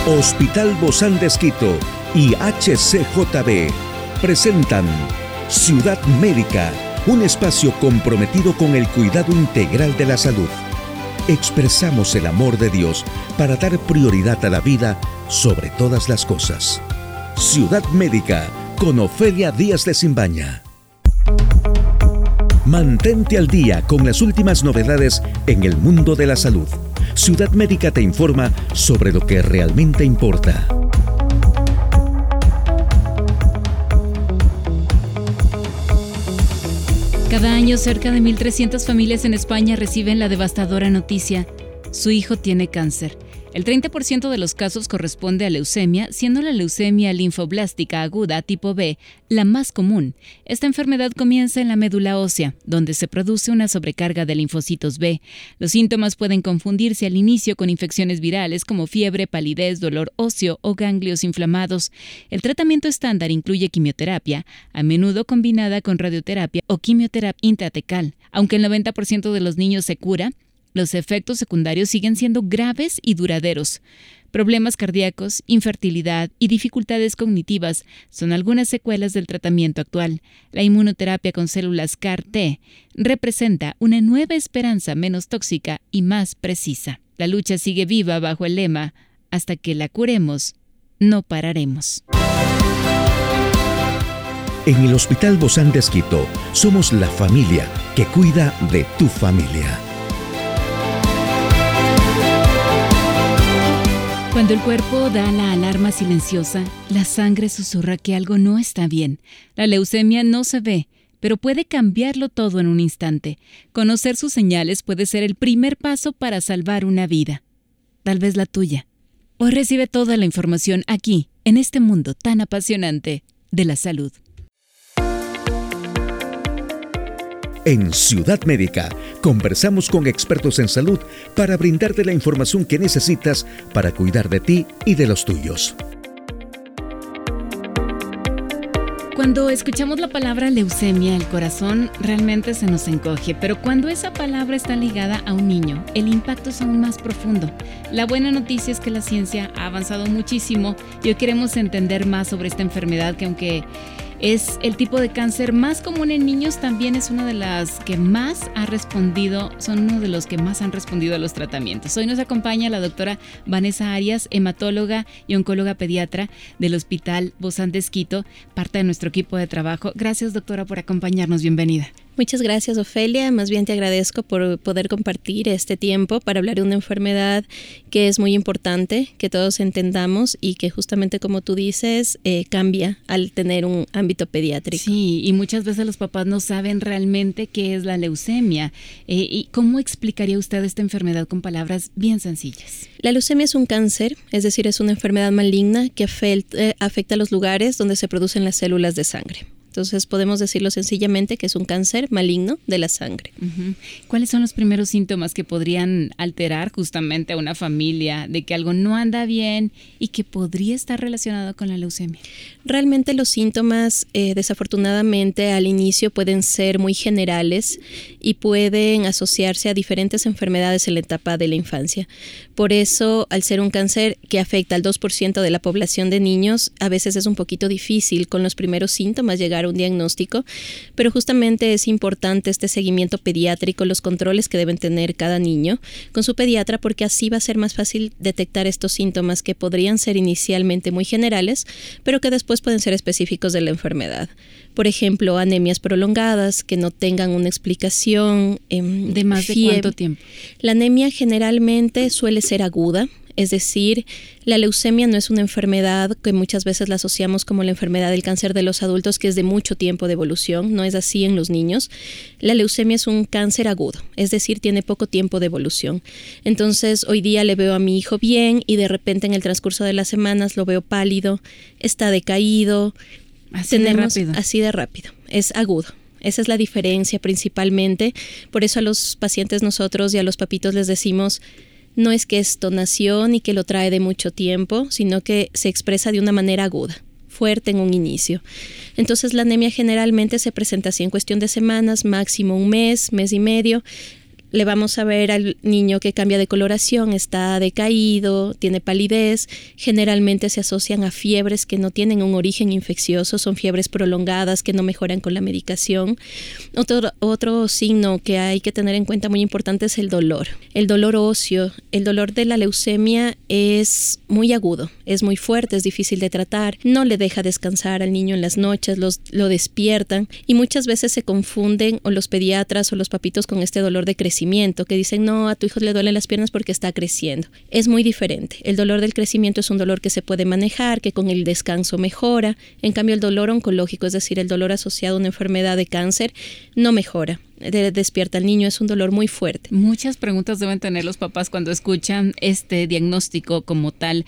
Hospital Bozán de Esquito y HCJB presentan Ciudad Médica, un espacio comprometido con el cuidado integral de la salud. Expresamos el amor de Dios para dar prioridad a la vida sobre todas las cosas. Ciudad Médica con Ofelia Díaz de Simbaña. Mantente al día con las últimas novedades en el mundo de la salud. Ciudad Médica te informa sobre lo que realmente importa. Cada año, cerca de 1.300 familias en España reciben la devastadora noticia: su hijo tiene cáncer. El 30% de los casos corresponde a leucemia, siendo la leucemia linfoblástica aguda tipo B la más común. Esta enfermedad comienza en la médula ósea, donde se produce una sobrecarga de linfocitos B. Los síntomas pueden confundirse al inicio con infecciones virales como fiebre, palidez, dolor óseo o ganglios inflamados. El tratamiento estándar incluye quimioterapia, a menudo combinada con radioterapia o quimioterapia intratecal. Aunque el 90% de los niños se cura, los efectos secundarios siguen siendo graves y duraderos. Problemas cardíacos, infertilidad y dificultades cognitivas son algunas secuelas del tratamiento actual. La inmunoterapia con células CAR-T representa una nueva esperanza menos tóxica y más precisa. La lucha sigue viva bajo el lema: hasta que la curemos, no pararemos. En el Hospital Bozán de Esquito somos la familia que cuida de tu familia. Cuando el cuerpo da la alarma silenciosa, la sangre susurra que algo no está bien. La leucemia no se ve, pero puede cambiarlo todo en un instante. Conocer sus señales puede ser el primer paso para salvar una vida, tal vez la tuya. Hoy recibe toda la información aquí, en este mundo tan apasionante de la salud. En Ciudad Médica, conversamos con expertos en salud para brindarte la información que necesitas para cuidar de ti y de los tuyos. Cuando escuchamos la palabra leucemia, el corazón realmente se nos encoge, pero cuando esa palabra está ligada a un niño, el impacto es aún más profundo. La buena noticia es que la ciencia ha avanzado muchísimo y hoy queremos entender más sobre esta enfermedad que, aunque es el tipo de cáncer más común en niños, también es una de las que más ha respondido, son uno de los que más han respondido a los tratamientos. Hoy nos acompaña la doctora Vanessa Arias, hematóloga y oncóloga pediatra del Hospital Bozán de Esquito, parte de nuestro equipo de trabajo. Gracias, doctora, por acompañarnos. Bienvenida. Muchas gracias, Ofelia. Más bien te agradezco por poder compartir este tiempo para hablar de una enfermedad que es muy importante, que todos entendamos y que justamente como tú dices, cambia al tener un ámbito pediátrico. Sí, y muchas veces los papás no saben realmente qué es la leucemia. ¿Y cómo explicaría usted esta enfermedad con palabras bien sencillas? La leucemia es un cáncer, es decir, es una enfermedad maligna que afecta a los lugares donde se producen las células de sangre. Entonces podemos decirlo sencillamente que es un cáncer maligno de la sangre. Uh-huh. ¿Cuáles son los primeros síntomas que podrían alterar justamente a una familia de que algo no anda bien y que podría estar relacionado con la leucemia? Realmente los síntomas desafortunadamente al inicio pueden ser muy generales y pueden asociarse a diferentes enfermedades en la etapa de la infancia. Por eso, al ser un cáncer que afecta al 2% de la población de niños, a veces es un poquito difícil con los primeros síntomas llegar a un diagnóstico, pero justamente es importante este seguimiento pediátrico, los controles que deben tener cada niño con su pediatra, porque así va a ser más fácil detectar estos síntomas que podrían ser inicialmente muy generales, pero que después pueden ser específicos de la enfermedad. Por ejemplo, anemias prolongadas que no tengan una explicación. ¿De más de cuánto tiempo? La anemia generalmente suele ser aguda. Es decir, la leucemia no es una enfermedad que muchas veces la asociamos como la enfermedad del cáncer de los adultos, que es de mucho tiempo de evolución. No es así en los niños. La leucemia es un cáncer agudo, es decir, tiene poco tiempo de evolución. Entonces, hoy día le veo a mi hijo bien y de repente en el transcurso de las semanas lo veo pálido, está decaído. Así de rápido. Es agudo. Esa es la diferencia principalmente. Por eso a los pacientes nosotros y a los papitos les decimos: no es que esto nació ni que lo trae de mucho tiempo, sino que se expresa de una manera aguda, fuerte en un inicio. Entonces la anemia generalmente se presenta así en cuestión de semanas, máximo un mes, mes y medio. le vamos a ver al niño que cambia de coloración, está decaído, tiene palidez. Generalmente se asocian a fiebres que no tienen un origen infeccioso, son fiebres prolongadas que no mejoran con la medicación. Otro signo que hay que tener en cuenta muy importante es el dolor óseo. El dolor de la leucemia es muy agudo, es muy fuerte, es difícil de tratar, no le deja descansar al niño en las noches, lo despiertan y muchas veces se confunden o los pediatras o los papitos con este dolor de crecimiento, que dicen, no, a tu hijo le duelen las piernas porque está creciendo. Es muy diferente. El dolor del crecimiento es un dolor que se puede manejar, que con el descanso mejora. En cambio, el dolor oncológico, es decir, el dolor asociado a una enfermedad de cáncer, no mejora. Despierta al niño, es un dolor muy fuerte. Muchas preguntas deben tener los papás cuando escuchan este diagnóstico como tal.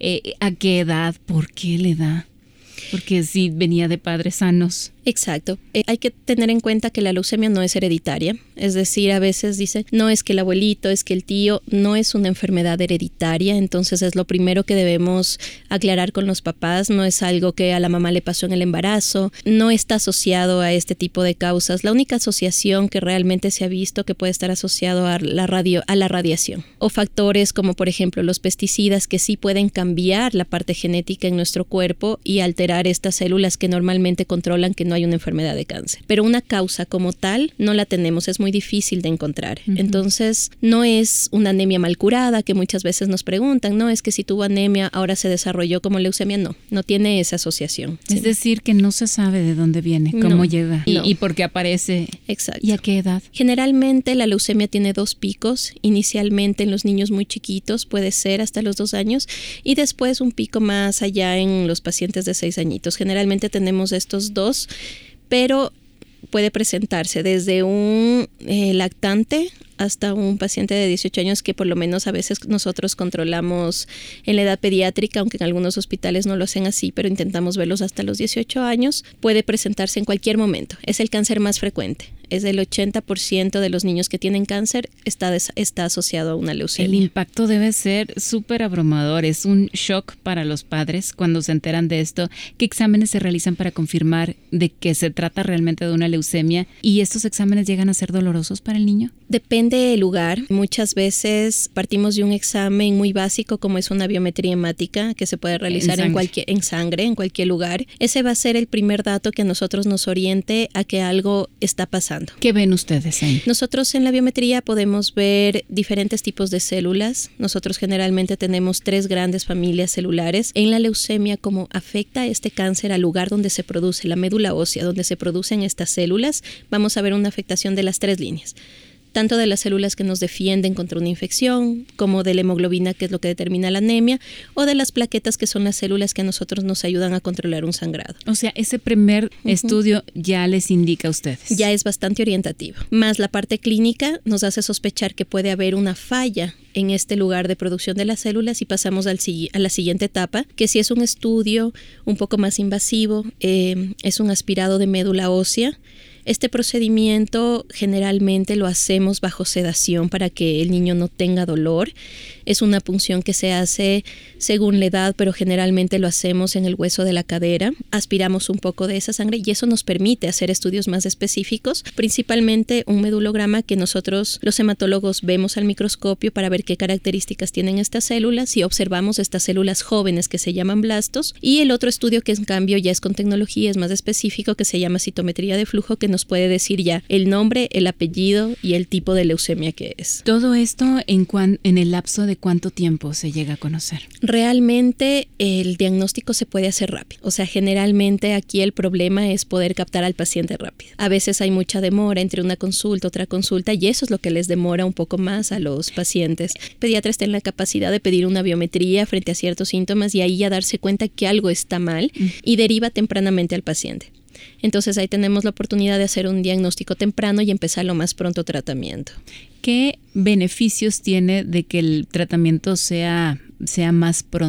¿A qué edad? ¿Por qué le da? Porque si venía de padres sanos. Exacto. Hay que tener en cuenta que la leucemia no es hereditaria. Es decir, a veces dicen, no es que el abuelito, es que el tío, no es una enfermedad hereditaria. Entonces es lo primero que debemos aclarar con los papás. No es algo que a la mamá le pasó en el embarazo. No está asociado a este tipo de causas. La única asociación que realmente se ha visto que puede estar asociado a la radiación. O factores como por ejemplo los pesticidas que sí pueden cambiar la parte genética en nuestro cuerpo y alterar estas células que normalmente controlan que no hay una enfermedad de cáncer. Pero una causa como tal no la tenemos, es muy difícil de encontrar. Uh-huh. Entonces, no es una anemia mal curada que muchas veces nos preguntan, no es que si tuvo anemia ahora se desarrolló como leucemia, no tiene esa asociación. Es ¿sí? decir, que no se sabe de dónde viene, cómo llega y por qué aparece. Exacto. ¿Y a qué edad? Generalmente la leucemia tiene 2 picos, inicialmente en los niños muy chiquitos, puede ser hasta los 2 años, y después un pico más allá en los pacientes de 6 añitos. Generalmente tenemos estos 2, pero puede presentarse desde un lactante hasta un paciente de 18 años que por lo menos a veces nosotros controlamos en la edad pediátrica, aunque en algunos hospitales no lo hacen así, pero intentamos verlos hasta los 18 años. Puede presentarse en cualquier momento. Es el cáncer más frecuente. Es del 80% de los niños que tienen cáncer está asociado a una leucemia. El impacto debe ser súper abrumador. Es un shock para los padres cuando se enteran de esto. ¿Qué exámenes se realizan para confirmar de que se trata realmente de una leucemia? ¿Y estos exámenes llegan a ser dolorosos para el niño? Depende del lugar. Muchas veces partimos de un examen muy básico como es una biometría hemática que se puede realizar en sangre, en cualquier lugar. Ese va a ser el primer dato que a nosotros nos oriente a que algo está pasando. ¿Qué ven ustedes ahí? Nosotros en la biometría podemos ver diferentes tipos de células. Nosotros generalmente tenemos 3 grandes familias celulares. En la leucemia, como afecta este cáncer al lugar donde se produce, la médula ósea, donde se producen estas células, vamos a ver una afectación de las 3 líneas. Tanto de las células que nos defienden contra una infección, como de la hemoglobina, que es lo que determina la anemia, o de las plaquetas, que son las células que a nosotros nos ayudan a controlar un sangrado. O sea, ese primer estudio ya les indica a ustedes. Ya es bastante orientativo. Más la parte clínica nos hace sospechar que puede haber una falla en este lugar de producción de las células y pasamos a la siguiente etapa, que si es un estudio un poco más invasivo, es un aspirado de médula ósea. Este procedimiento generalmente lo hacemos bajo sedación para que el niño no tenga dolor. Es una punción que se hace según la edad, pero generalmente lo hacemos en el hueso de la cadera. Aspiramos un poco de esa sangre y eso nos permite hacer estudios más específicos, principalmente un medulograma que nosotros los hematólogos vemos al microscopio para ver qué características tienen estas células y observamos estas células jóvenes que se llaman blastos. Y el otro estudio que en cambio ya es con tecnología, es más específico, que se llama citometría de flujo, que nos puede decir ya el nombre, el apellido y el tipo de leucemia que es. Todo esto en el lapso de ¿cuánto tiempo se llega a conocer? Realmente el diagnóstico se puede hacer rápido. O sea, generalmente aquí el problema es poder captar al paciente rápido. A veces hay mucha demora entre una consulta, otra consulta, y eso es lo que les demora un poco más a los pacientes. El pediatra está en la capacidad de pedir una biometría frente a ciertos síntomas y ahí ya darse cuenta que algo está mal y deriva tempranamente al paciente. Entonces ahí tenemos la oportunidad de hacer un diagnóstico temprano y empezar lo más pronto tratamiento. ¿Qué beneficios tiene de que el tratamiento sea más pronto?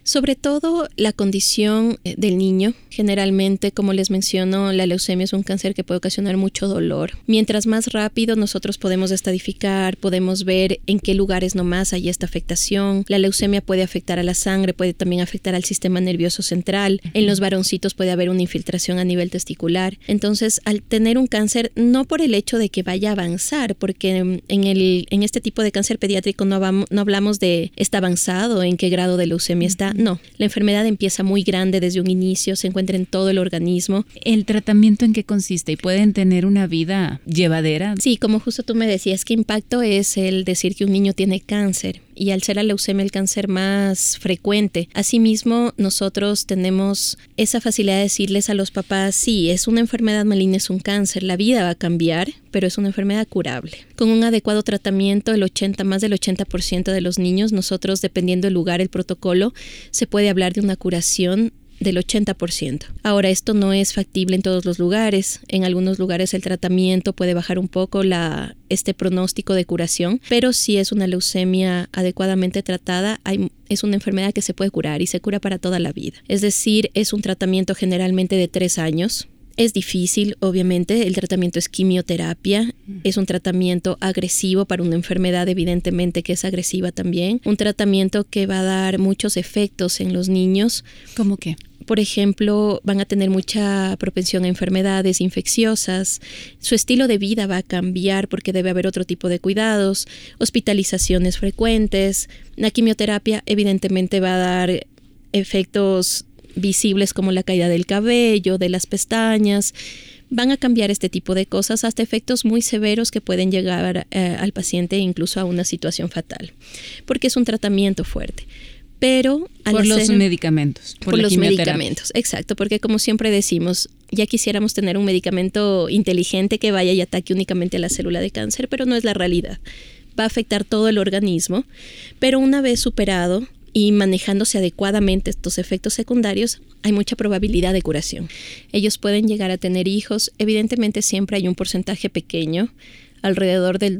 Sobre todo la condición del niño. Generalmente, como les menciono, la leucemia es un cáncer que puede ocasionar mucho dolor. Mientras más rápido nosotros podemos estadificar, podemos ver en qué lugares nomás hay esta afectación. La leucemia puede afectar a la sangre, puede también afectar al sistema nervioso central. En los varoncitos puede haber una infiltración a nivel testicular. Entonces, al tener un cáncer, no por el hecho de que vaya a avanzar, porque en este tipo de cáncer pediátrico no hablamos de está avanzado, en qué grado de leucemia está. No, la enfermedad empieza muy grande desde un inicio, se encuentra en todo el organismo. ¿El tratamiento en qué consiste? ¿Y pueden tener una vida llevadera? Sí, como justo tú me decías, ¿qué impacto es el decir que un niño tiene cáncer? Y al ser la leucemia el cáncer más frecuente. Asimismo, nosotros tenemos esa facilidad de decirles a los papás, sí, es una enfermedad maligna, es un cáncer, la vida va a cambiar, pero es una enfermedad curable. Con un adecuado tratamiento, más del 80% de los niños, nosotros, dependiendo del lugar, el protocolo, se puede hablar de una curación del 80%. Ahora, esto no es factible en todos los lugares. En algunos lugares el tratamiento puede bajar un poco este pronóstico de curación, pero si es una leucemia adecuadamente tratada, es una enfermedad que se puede curar y se cura para toda la vida. Es decir, es un tratamiento generalmente de 3 años. Es difícil, obviamente, el tratamiento es quimioterapia, es un tratamiento agresivo para una enfermedad evidentemente que es agresiva también, un tratamiento que va a dar muchos efectos en los niños. ¿Cómo qué? Por ejemplo, van a tener mucha propensión a enfermedades infecciosas, su estilo de vida va a cambiar porque debe haber otro tipo de cuidados, hospitalizaciones frecuentes, la quimioterapia evidentemente va a dar efectos visibles como la caída del cabello, de las pestañas. Van a cambiar este tipo de cosas hasta efectos muy severos que pueden llegar al paciente incluso a una situación fatal, porque es un tratamiento fuerte. Pero por los medicamentos, por los medicamentos, exacto, porque como siempre decimos, ya quisiéramos tener un medicamento inteligente que vaya y ataque únicamente a la célula de cáncer, pero no es la realidad. Va a afectar todo el organismo, pero una vez superado y manejándose adecuadamente estos efectos secundarios, hay mucha probabilidad de curación. Ellos pueden llegar a tener hijos. Evidentemente siempre hay un porcentaje pequeño, alrededor del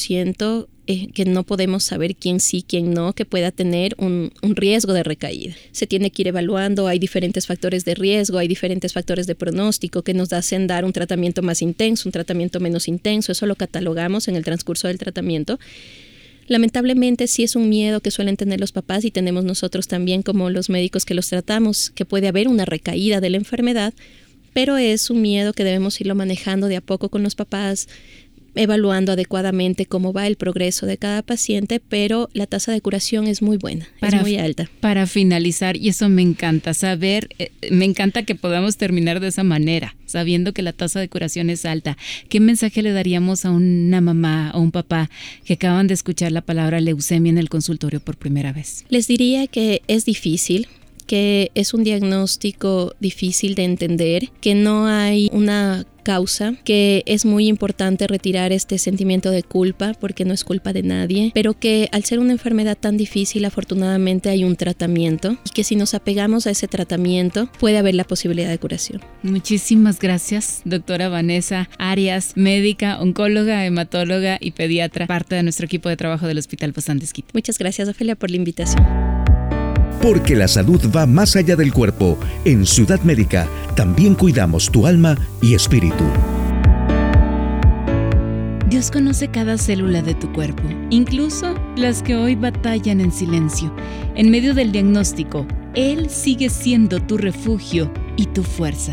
2%, que no podemos saber quién sí, quién no, que pueda tener un riesgo de recaída. Se tiene que ir evaluando, hay diferentes factores de riesgo, hay diferentes factores de pronóstico que nos hacen dar un tratamiento más intenso, un tratamiento menos intenso. Eso lo catalogamos en el transcurso del tratamiento. Lamentablemente sí es un miedo que suelen tener los papás y tenemos nosotros también como los médicos que los tratamos, que puede haber una recaída de la enfermedad, pero es un miedo que debemos irlo manejando de a poco con los papás, evaluando adecuadamente cómo va el progreso de cada paciente, pero la tasa de curación es muy buena, es muy alta. Para finalizar, y eso me encanta saber, me encanta que podamos terminar de esa manera, sabiendo que la tasa de curación es alta. ¿Qué mensaje le daríamos a una mamá o un papá que acaban de escuchar la palabra leucemia en el consultorio por primera vez? Les diría que es difícil, que es un diagnóstico difícil de entender, que no hay una causa, que es muy importante retirar este sentimiento de culpa porque no es culpa de nadie, pero que al ser una enfermedad tan difícil, afortunadamente hay un tratamiento y que si nos apegamos a ese tratamiento puede haber la posibilidad de curación. Muchísimas gracias, doctora Vanessa Arias, médica, oncóloga, hematóloga y pediatra, parte de nuestro equipo de trabajo del Hospital Bozán de Esquito. Muchas gracias, Ofelia, por la invitación. Porque la salud va más allá del cuerpo. En Ciudad Médica también cuidamos tu alma y espíritu. Dios conoce cada célula de tu cuerpo, incluso las que hoy batallan en silencio. En medio del diagnóstico, Él sigue siendo tu refugio y tu fuerza.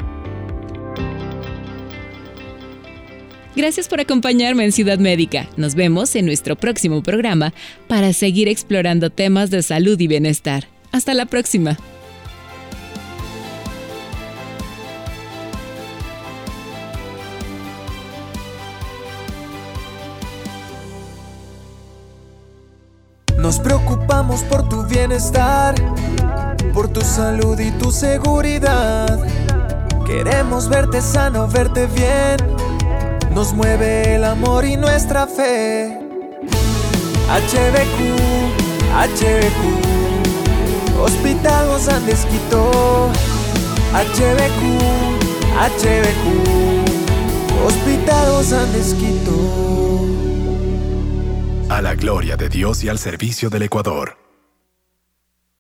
Gracias por acompañarme en Ciudad Médica. Nos vemos en nuestro próximo programa para seguir explorando temas de salud y bienestar. Hasta la próxima. Nos preocupamos por tu bienestar, por tu salud y tu seguridad. Queremos verte sano, verte bien. Nos mueve el amor y nuestra fe. HBQ, Hospital Bozán de Esquito. HBQ, Hospital Bozán de Esquito. A la gloria de Dios y al servicio del Ecuador.